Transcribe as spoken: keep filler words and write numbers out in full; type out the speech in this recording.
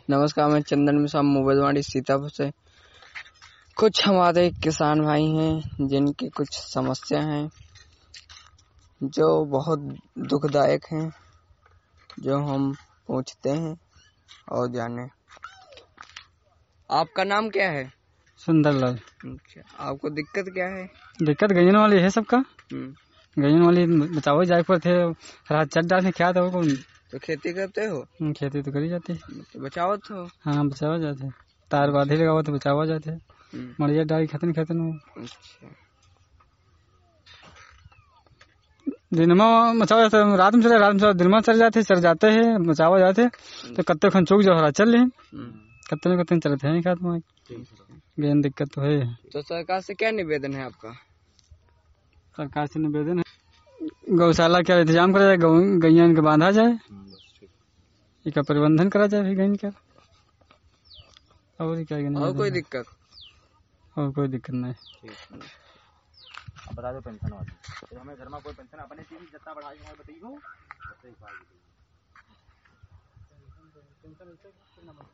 नमस्कार, मैं चंदन मिश्रा मोबेलवाड़ी सीतापुर से। कुछ हमारे किसान भाई हैं जिनकी कुछ समस्या हैं जो बहुत दुखदायक हैं, जो हम पूछते हैं और जाने। आपका नाम क्या है? सुंदरलाल। अच्छा, आपको दिक्कत क्या है? दिक्कत गईन वाली है सबका। गईन वाली बचाओ जाए पर थे रात चट डालने क्या था वो। तो खेती करते हो? खेती तो करी जाती है। तो बचाओ तो। हाँ बचावा जाते, तार बांधे लगा तो बचावा जाते, मरिया डाली खतन खतन। अच्छा, दिन में बचावा जाते, रात में चले, रात में दिन में चल जाते, चल जाते हैं बचावा जाते। तो कत्ते खन चूक जो चल रहे कत्ते में कत्ते चलते हैं खात में गेंद दिक्कत तो है। तो सरकार से क्या निवेदन है आपका? सरकार से निवेदन है गौशाला का इंतजाम करा जाए, गैया इनके बांधा जाए, इसका प्रबंधन करा जाए फिर गैन का। और क्या और कोई दिक्कत? और कोई दिक्कत नहीं। अब बता दो पेंशन वाली, तो हमें घर में कोई पेंशन अपने चीज जितना बढ़ाई हमारे बताइए।